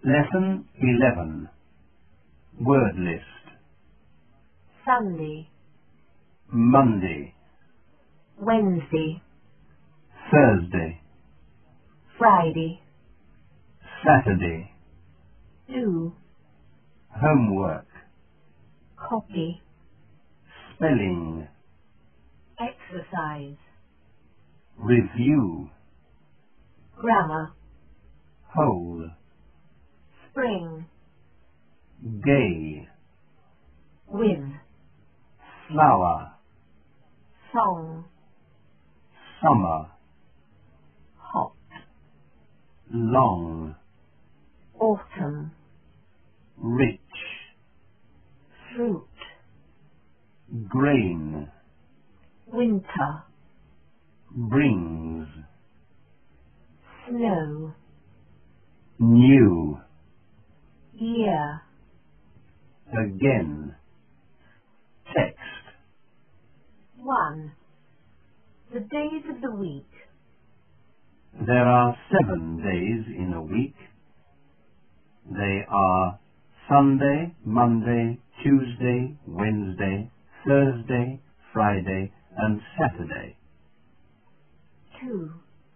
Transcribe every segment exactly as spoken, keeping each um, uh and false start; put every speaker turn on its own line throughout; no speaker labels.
Lesson eleven. Word list.
Sunday,
Monday,
Wednesday,
Thursday,
Friday,
Saturday.
do,
Homework.
copy,
Spelling.
exercise,
Review.
grammar,
Whole.
spring,
Gay.
with,
Flower.
song,
Summer.
hot,
Long.
autumn,
Rich.
fruit,
Grain.
winter,
Brings.
snow,
New.
year,
Again. Text.
one. The days of the week.
There are seven days in a week. They are Sunday, Monday, Tuesday, Wednesday, Thursday, Friday, and Saturday.
two.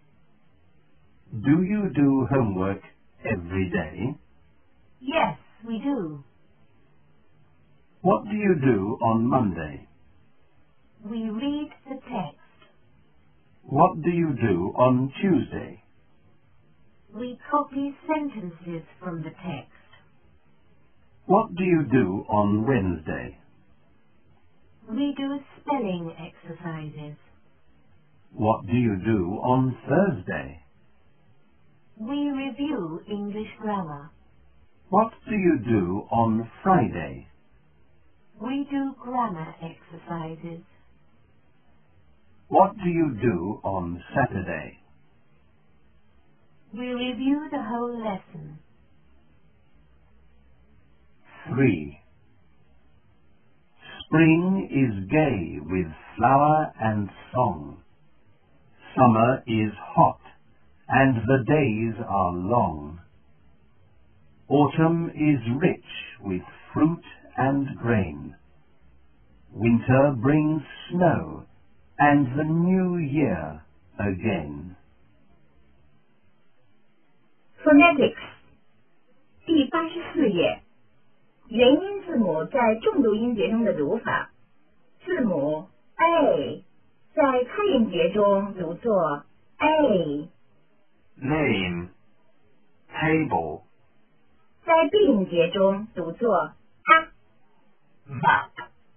Do you do homework every day?
Yes, we do.
What do you do on Monday?
We read the text.
What do you do on Tuesday?
We copy sentences from the text.
What do you do on Wednesday?
We do spelling exercises.
What do you do on Thursday?
We review English grammar.
What do you do on Friday?
We do grammar exercises.
What do you do on Saturday?
We review the whole lesson.
three. Spring is gay with flower and song. Summer is hot, and the days are long. Autumn is rich with fruit and grain. Winter brings snow, and the new year again.
Phonetics 第八十四页，元音字母在重读音节中的读法。字母 A 在开音节中读作 A，
Name. Table.
在闭音节中读作 A，
Map.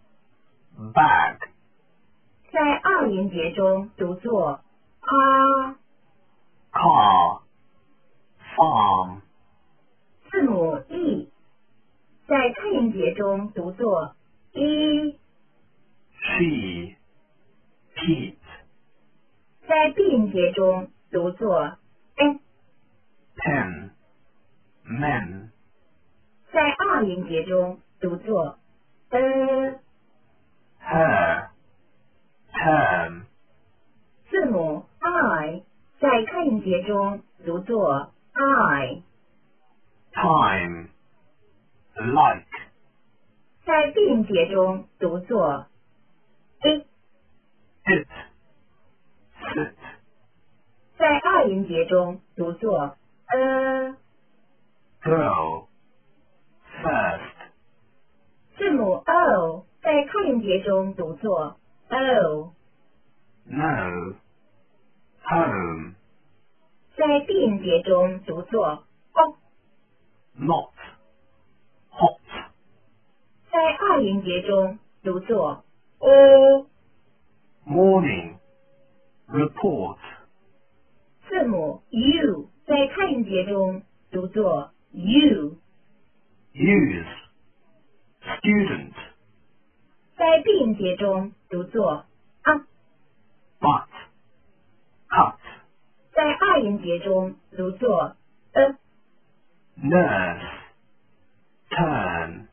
Bag.
在二音节中读作 A。
Car. Farm.
字母 E 在开音节中读作 E，
She. Keep.
在闭音节中读作 N，
Pen. Men.
在二音节中读作 E。
Her. Term.
字母 I 在开音节中读作 I，
Time. Like.
在闭音节中读作 I，
It. Sit.
在二音节中读作 A。
Girl. First.
字母 O 在开音节中读作 O，
No. Home.
在闭音节中读作 O，
Not. Hot.
在二音节中读作 O。
Morning. Report.
字母 U 在开音节中读作 U，
Use. Student.
在闭音节中读作 A，
But. Cut.
在二音节中读作 A。
Nurse. Turn.